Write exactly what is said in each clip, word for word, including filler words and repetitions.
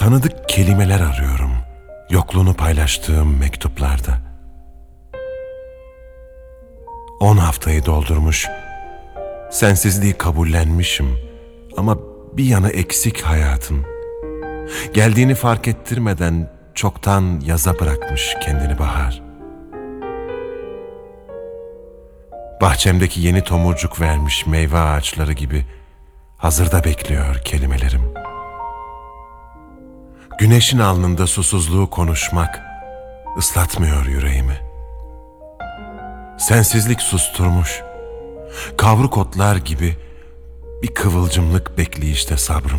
Tanıdık kelimeler arıyorum, yokluğunu paylaştığım mektuplarda. On haftayı doldurmuş, sensizliği kabullenmişim ama bir yanı eksik hayatın. Geldiğini fark ettirmeden çoktan yaza bırakmış kendini bahar. Bahçemdeki yeni tomurcuk vermiş meyve ağaçları gibi hazırda bekliyor kelimelerim. Güneşin alnında susuzluğu konuşmak ıslatmıyor yüreğimi. Sensizlik susturmuş, kavruk otlar gibi bir kıvılcımlık bekleyişte sabrım.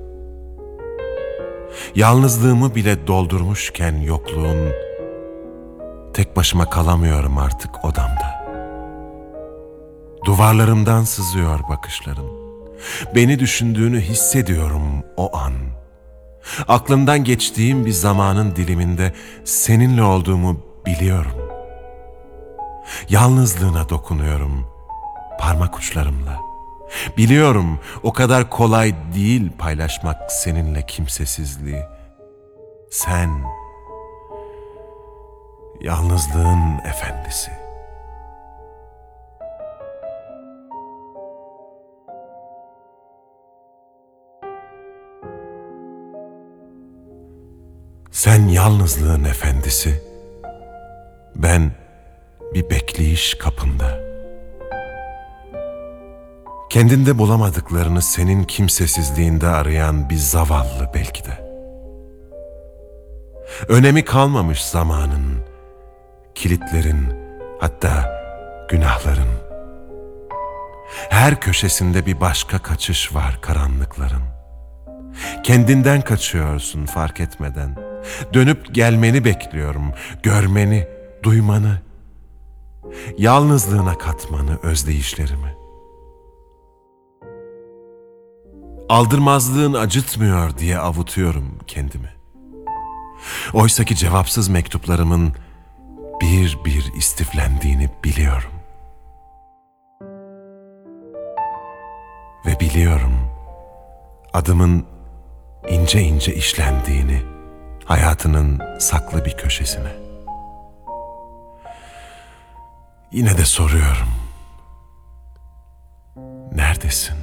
Yalnızlığımı bile doldurmuşken yokluğun, tek başıma kalamıyorum artık odamda. Duvarlarımdan sızıyor bakışların. Beni düşündüğünü hissediyorum o an. Aklımdan geçtiğim bir zamanın diliminde seninle olduğumu biliyorum. Yalnızlığına dokunuyorum parmak uçlarımla. Biliyorum o kadar kolay değil paylaşmak seninle kimsesizliği. Sen, yalnızlığın efendisi. Sen yalnızlığın efendisi, ben bir bekleyiş kapında. Kendinde bulamadıklarını senin kimsesizliğinde arayan bir zavallı belki de. Önemi kalmamış zamanın, kilitlerin, hatta günahların. Her köşesinde bir başka kaçış var karanlıkların. Kendinden kaçıyorsun fark etmeden. Dönüp gelmeni bekliyorum, görmeni, duymanı, yalnızlığına katmanı, özdeyişlerimi. Aldırmazlığın acıtmıyor diye avutuyorum kendimi. Oysaki cevapsız mektuplarımın bir bir istiflendiğini biliyorum. Ve biliyorum adımın ince ince işlendiğini hayatının saklı bir köşesine. Yine de soruyorum. Neredesin?